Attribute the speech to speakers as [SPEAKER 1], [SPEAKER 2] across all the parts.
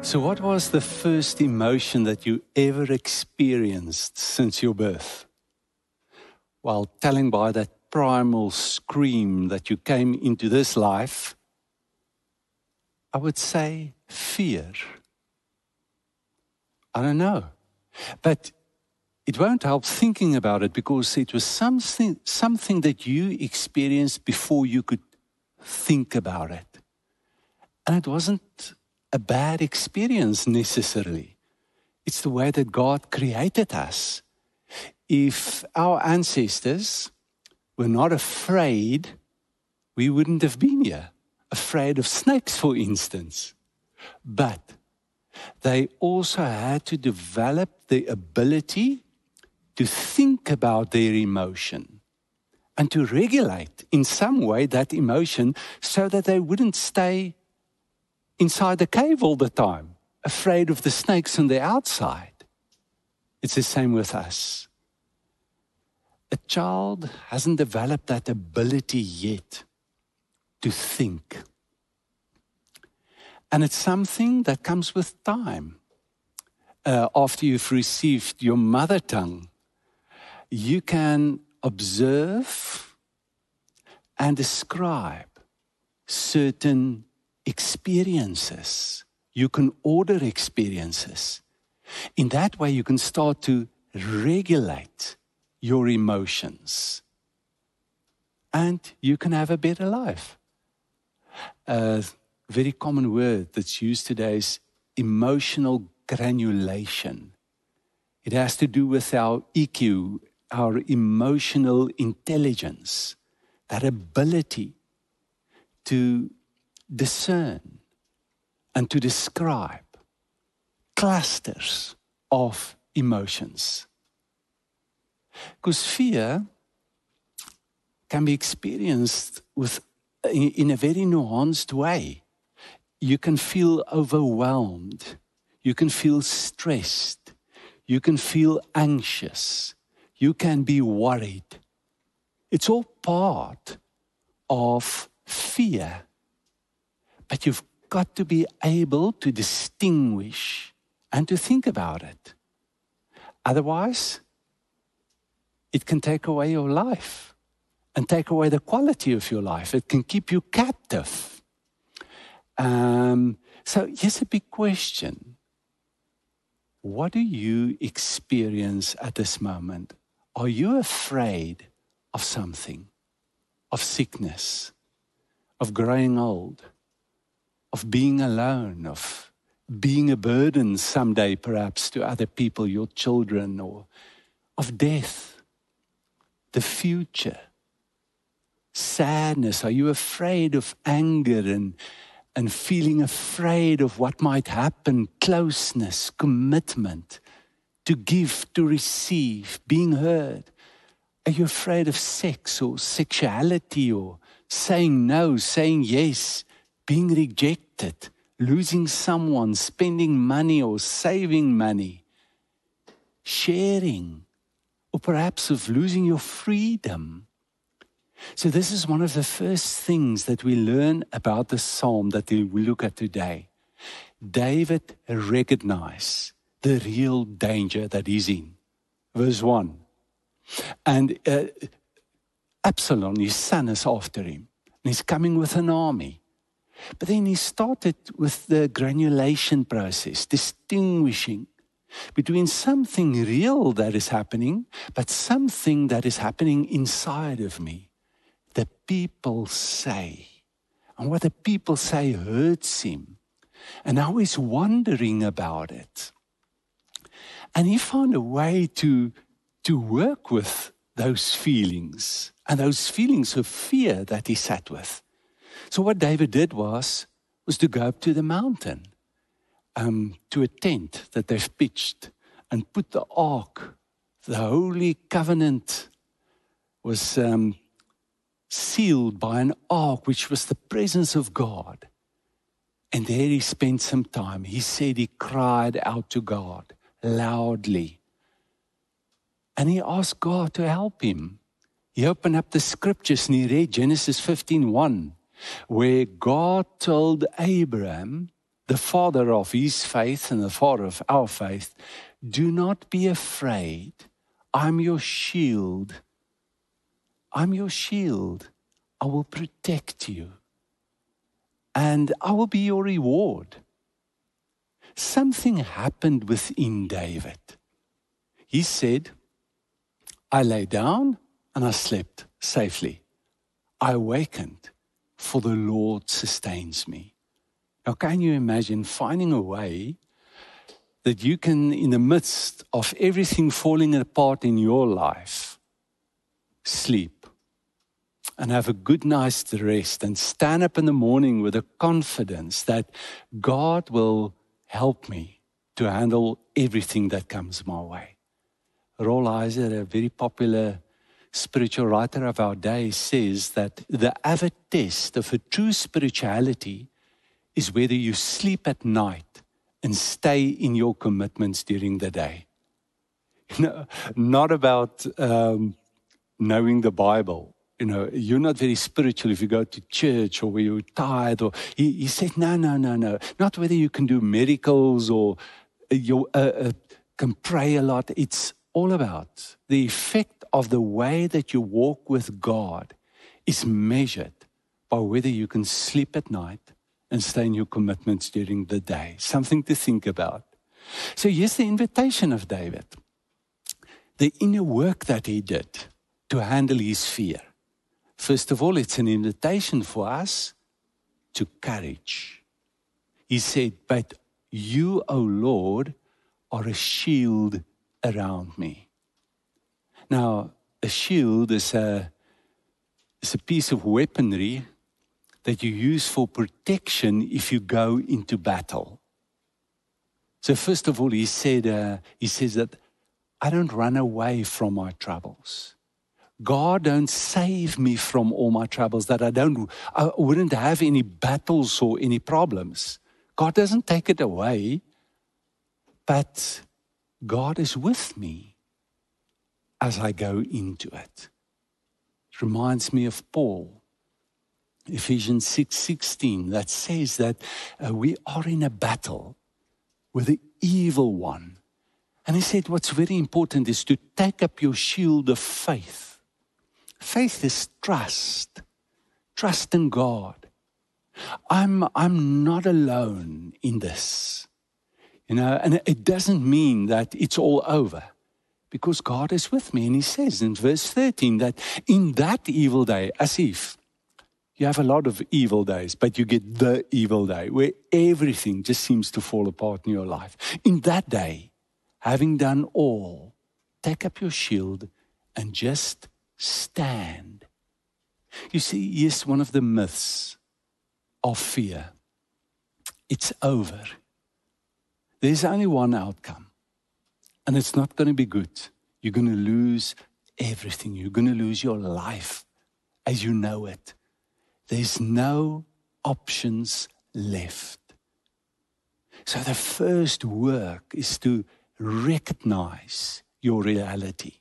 [SPEAKER 1] So what was the first emotion that you ever experienced since your birth? Well, telling by that primal scream that you came into this life, I would say fear. I don't know. But it won't help thinking about it because it was something that you experienced before you could think about it. And it wasn't a bad experience necessarily. It's the way that God created us. If our ancestors were not afraid, we wouldn't have been here. Afraid of snakes, for instance. But they also had to develop the ability to think about their emotion and to regulate in some way that emotion so that they wouldn't stay inside the cave all the time, afraid of the snakes on the outside. It's the same with us. A child hasn't developed that ability yet to think. And it's something that comes with time. After you've received your mother tongue, you can observe and describe certain experiences. You can order experiences. In that way, you can start to regulate your emotions. And you can have a better life. A very common word that's used today is emotional granulation. It has to do with our EQ, our emotional intelligence, that ability to discern and to describe clusters of emotions. Because fear can be experienced in a very nuanced way. You can feel overwhelmed. You can feel stressed. You can feel anxious. You can be worried. It's all part of fear. But you've got to be able to distinguish and to think about it. Otherwise, it can take away your life and take away the quality of your life. It can keep you captive. So here's a big question. What do you experience at this moment? Are you afraid of something? Of sickness? Of growing old? Of being alone? Of being a burden someday perhaps to other people, your children? Or of death? The future? Sadness? Are you afraid of anger and feeling afraid of what might happen? Closeness, commitment, to give, to receive, being heard. Are you afraid of sex or sexuality or saying no, saying yes, being rejected, losing someone, spending money or saving money, sharing, or perhaps of losing your freedom? So this is one of the first things that we learn about the psalm that we look at today. David recognized the real danger that he's in. Verse 1. And Absalom, his son, is after him. And he's coming with an army. But then he started with the granulation process, distinguishing between something real that is happening, but something that is happening inside of me. The people say. And what the people say hurts him. And now he's wondering about it. And he found a way to work with those feelings and those feelings of fear that he sat with. So what David did was to go up to the mountain, to a tent that they've pitched and put the ark. The Holy Covenant was sealed by an ark, which was the presence of God. And there he spent some time. He said he cried out to God loudly. And he asked God to help him. He opened up the scriptures and he read Genesis 15:1, where God told Abraham the father of his faith and the father of our faith, do not be afraid. I'm your shield. I'm your shield. I will protect you. And I will be your reward. Something happened within David. He said, I lay down and I slept safely. I awakened, for the Lord sustains me. Now, can you imagine finding a way that you can, in the midst of everything falling apart in your life, sleep and have a good night's rest and stand up in the morning with a confidence that God will help me to handle everything that comes my way? Roll Heiser, a very popular spiritual writer of our day, says that the avid test of a true spirituality is whether you sleep at night and stay in your commitments during the day. Not about knowing the Bible. You're not very spiritual if you go to church or where you're tired. Or he said, no. Not whether you can do miracles or you can pray a lot. It's all about the effect of the way that you walk with God is measured by whether you can sleep at night and stay in your commitments during the day. Something to think about. So here's the invitation of David. The inner work that he did to handle his fear. First of all, it's an invitation for us to courage. He said, but you, O Lord, are a shield around me. Now, a shield is a piece of weaponry that you use for protection if you go into battle. So first of all, he says that I don't run away from my troubles. God don't save me from all my troubles, that I wouldn't have any battles or any problems. God doesn't take it away, but God is with me as I go into it. It reminds me of Paul. Ephesians 6:16, that says that we are in a battle with the evil one. And he said what's very important is to take up your shield of faith. Faith is trust. Trust in God. I'm not alone in this. And it doesn't mean that it's all over, because God is with me. And he says in verse 13 that in that evil day, as if you have a lot of evil days, but you get the evil day where everything just seems to fall apart in your life. In that day, having done all, take up your shield and just stand. You see, here's one of the myths of fear. It's over. There's only one outcome, and it's not going to be good. You're going to lose everything. You're going to lose your life as you know it. There's no options left. So the first work is to recognize your reality.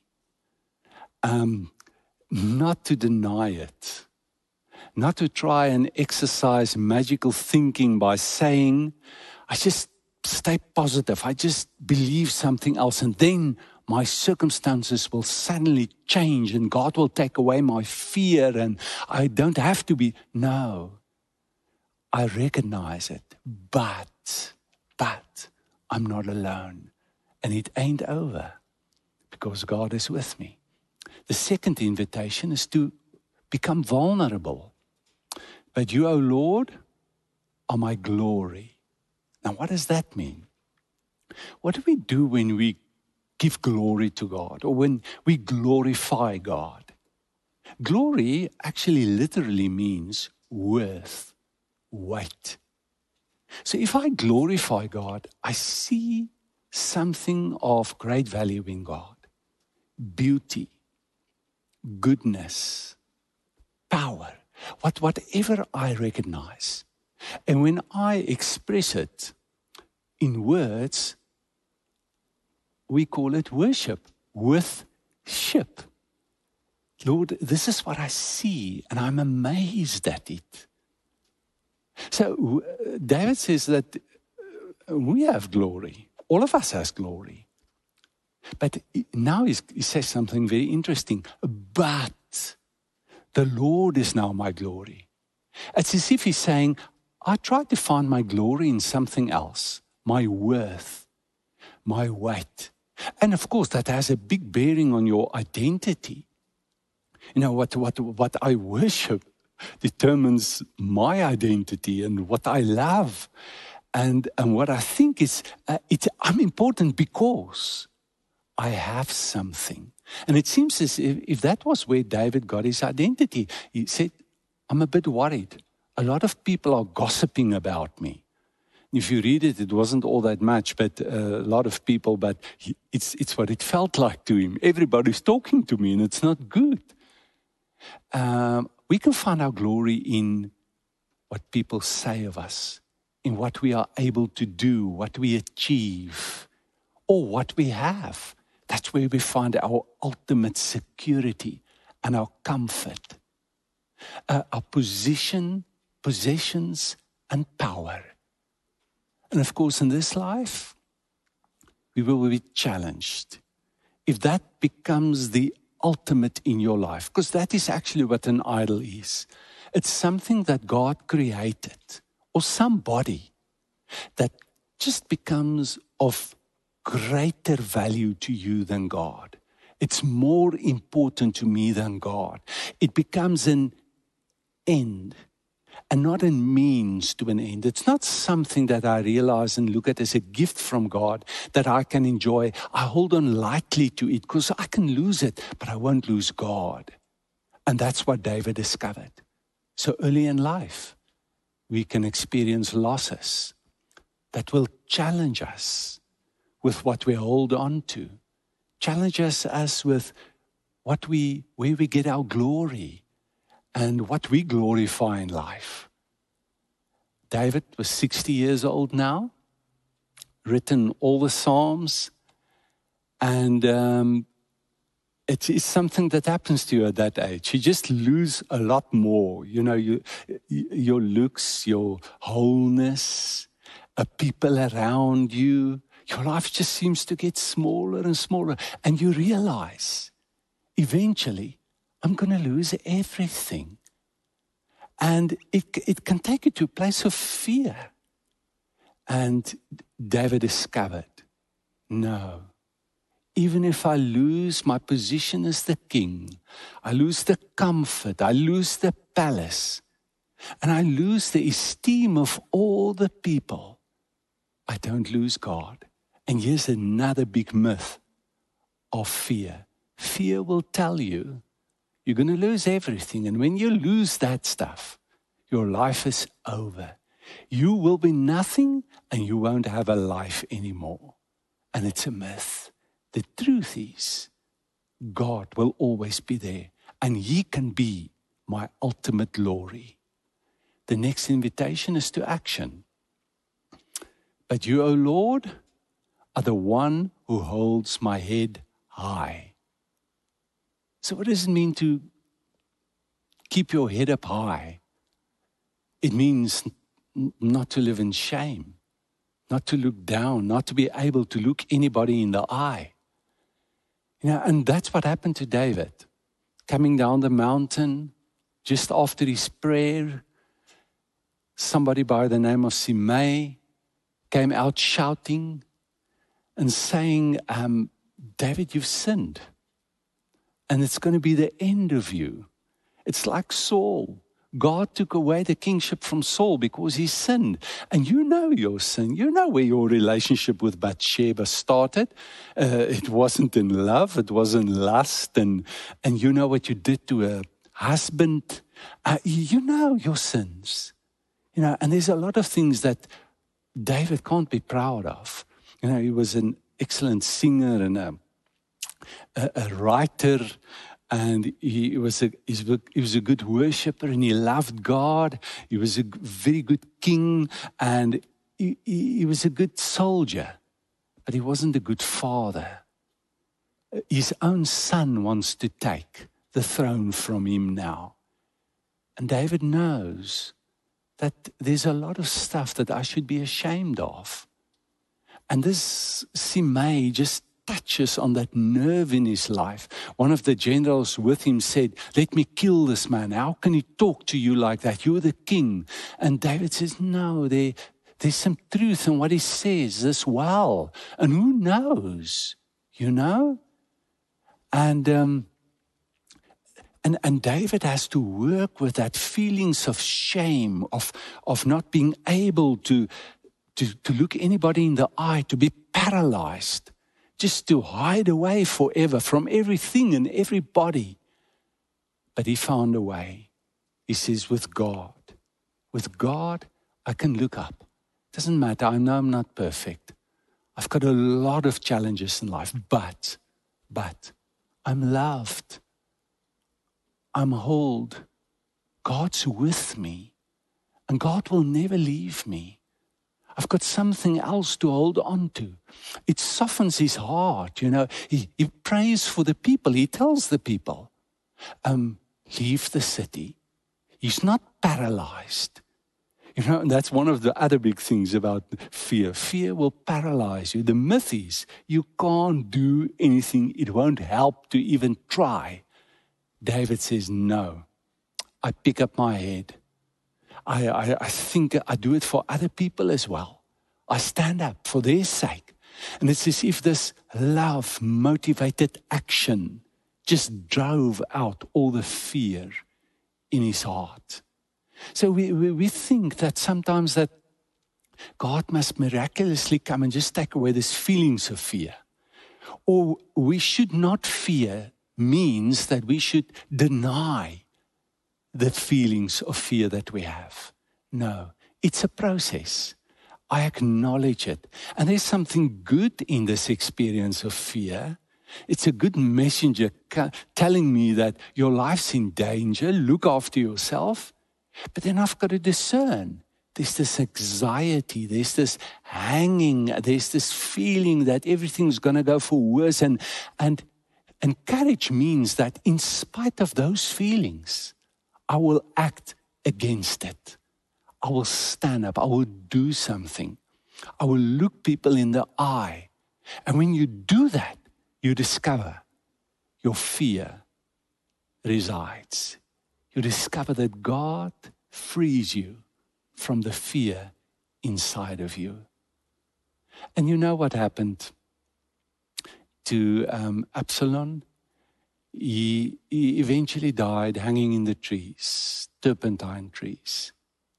[SPEAKER 1] Not to deny it. Not to try and exercise magical thinking by saying, I just stay positive. I just believe something else, and then my circumstances will suddenly change and God will take away my fear and I don't have to be. No, I recognize it, but I'm not alone, and it ain't over because God is with me. The second invitation is to become vulnerable. But you, O Lord, are my glory. Now, what does that mean? What do we do when we give glory to God or when we glorify God? Glory actually literally means worth, weight. So if I glorify God, I see something of great value in God. Beauty, goodness, power, whatever I recognize. And when I express it in words, we call it worship, with ship. Lord, this is what I see, and I'm amazed at it. So David says that we have glory. All of us has glory. But now he says something very interesting. But the Lord is now my glory. It's as if he's saying, I tried to find my glory in something else, my worth, my weight. And of course, that has a big bearing on your identity. You know, what I worship determines my identity and what I love. And what I think is, I'm important because I have something. And it seems as if that was where David got his identity. He said, I'm a bit worried. A lot of people are gossiping about me. If you read it, it wasn't all that much, but a lot of people, but it's what it felt like to him. Everybody's talking to me and it's not good. We can find our glory in what people say of us, in what we are able to do, what we achieve, or what we have. That's where we find our ultimate security and our comfort. Our position, possessions, and power. And of course, in this life, we will be challenged. If that becomes the ultimate in your life, because that is actually what an idol is. It's something that God created, or somebody that just becomes of greater value to you than God. It's more important to me than God. It becomes an end and not a means to an end. It's not something that I realize and look at as a gift from God that I can enjoy. I hold on lightly to it because I can lose it, but I won't lose God. And that's what David discovered. So early in life, we can experience losses that will challenge us with what we hold on to, challenge us with where we get our glory and what we glorify in life. David was 60 years old now, written all the Psalms, and it is something that happens to you at that age. You just lose a lot more. You know, your looks, your wholeness, people around you. Your life just seems to get smaller and smaller. And you realize, eventually, I'm going to lose everything. And it can take you to a place of fear. And David discovered, no. Even if I lose my position as the king, I lose the comfort, I lose the palace, and I lose the esteem of all the people, I don't lose God. And here's another big myth of fear. Fear will tell you you're going to lose everything. And when you lose that stuff, your life is over. You will be nothing and you won't have a life anymore. And it's a myth. The truth is, God will always be there. And He can be my ultimate glory. The next invitation is to action. But you, O Lord, are the one who holds my head high. So what does it mean to keep your head up high? It means not to live in shame, not to look down, not to be able to look anybody in the eye. You know, and that's what happened to David. Coming down the mountain, just after his prayer, somebody by the name of Shimei came out shouting and saying, David, you've sinned. And it's going to be the end of you. It's like Saul. God took away the kingship from Saul because he sinned. And you know your sin. You know where your relationship with Bathsheba started. It wasn't in love. It was in lust. And you know what you did to a husband. You know your sins. You know, and there's a lot of things that David can't be proud of. You know, he was an excellent singer and a writer. And he was a good worshiper and he loved God. He was a very good king and he was a good soldier. But he wasn't a good father. His own son wants to take the throne from him now. And David knows that there's a lot of stuff that I should be ashamed of. And this Simei just touches on that nerve in his life. One of the generals with him said, "Let me kill this man. How can he talk to you like that? You're the king." And David says, "No, there's some truth in what he says as well. And who knows, you know?" And David has to work with that feelings of shame, of not being able to look anybody in the eye, to be paralyzed, just to hide away forever from everything and everybody. But he found a way. He says, with God, I can look up. Doesn't matter, I know I'm not perfect. I've got a lot of challenges in life, but I'm loved. I'm held. God's with me, and God will never leave me. I've got something else to hold on to. It softens his heart, you know. He prays for the people. He tells the people, leave the city. He's not paralyzed. You know, and that's one of the other big things about fear. Fear will paralyze you. The myth is you can't do anything. It won't help to even try. David says, no. I pick up my head. I think I do it for other people as well. I stand up for their sake. And it's as if this love-motivated action just drove out all the fear in his heart. So we think that sometimes that God must miraculously come and just take away these feelings of fear. Or we should not fear means that we should deny the feelings of fear that we have. No, it's a process. I acknowledge it. And there's something good in this experience of fear. It's a good messenger telling me that your life's in danger, look after yourself. But then I've got to discern. There's this anxiety, there's this hanging, there's this feeling that everything's going to go for worse. And courage means that in spite of those feelings, I will act against it. I will stand up. I will do something. I will look people in the eye. And when you do that, you discover your fear resides. You discover that God frees you from the fear inside of you. And you know what happened to Absalom? He eventually died hanging in the trees, turpentine trees.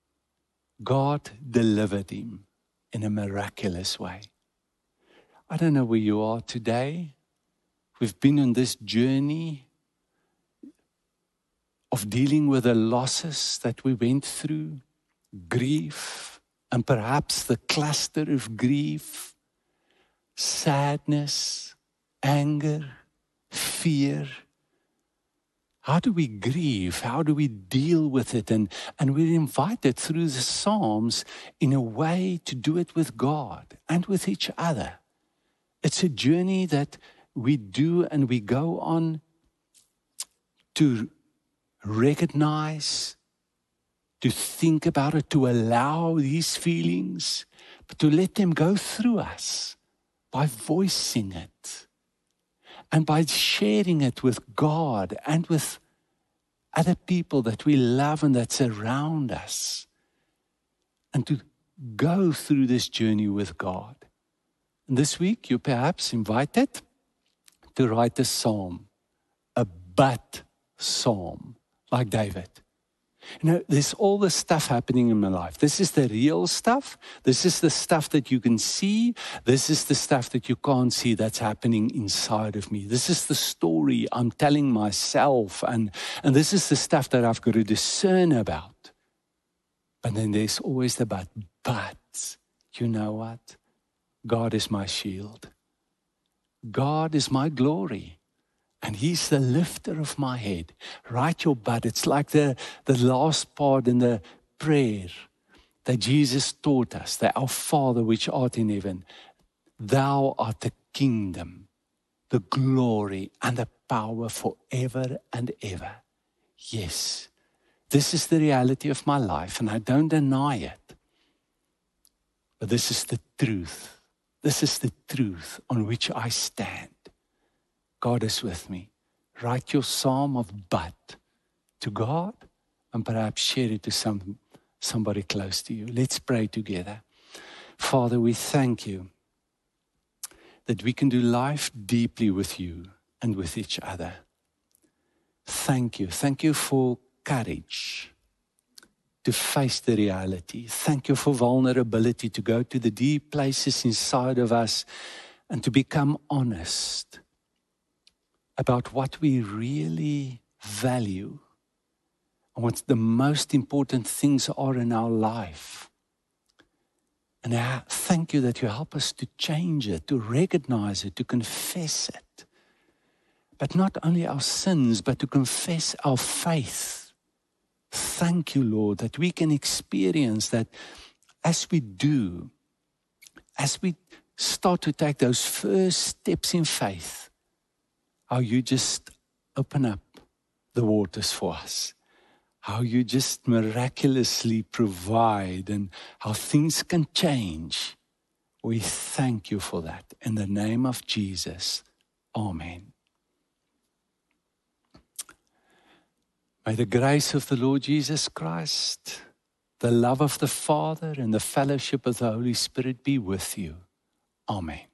[SPEAKER 1] God delivered him in a miraculous way. I don't know where you are today. We've been on this journey of dealing with the losses that we went through, grief, and perhaps the cluster of grief, sadness, anger, fear. How do we grieve? How do we deal with it? And we're invited through the Psalms in a way to do it with God and with each other. It's a journey that we do and we go on to recognize, to think about it, to allow these feelings, but to let them go through us by voicing it. And by sharing it with God and with other people that we love and that's around us. And to go through this journey with God. And this week, you're perhaps invited to write a psalm, a but psalm, like David. You know, there's all this stuff happening in my life. This is the real stuff. This is the stuff that you can see. This is the stuff that you can't see that's happening inside of me. This is the story I'm telling myself. And this is the stuff that I've got to discern about. But then there's always the but. But, you know what? God is my shield. God is my glory. And he's the lifter of my head. Write your but. It's like the last part in the prayer that Jesus taught us, that our Father which art in heaven, thou art the kingdom, the glory and the power forever and ever. Yes, this is the reality of my life and I don't deny it. But this is the truth This is the truth on which I stand. God is with me. Write your psalm of but to God and perhaps share it to somebody close to you. Let's pray together. Father, we thank you that we can do life deeply with you and with each other. Thank you. Thank you for courage to face the reality. Thank you for vulnerability to go to the deep places inside of us and to become honest about what we really value and what the most important things are in our life. And I thank you that you help us to change it, to recognize it, to confess it. But not only our sins, but to confess our faith. Thank you, Lord, that we can experience that as we do, as we start to take those first steps in faith, how you just open up the waters for us. How you just miraculously provide and how things can change. We thank you for that. In the name of Jesus, amen. May the grace of the Lord Jesus Christ, the love of the Father, and the fellowship of the Holy Spirit be with you. Amen.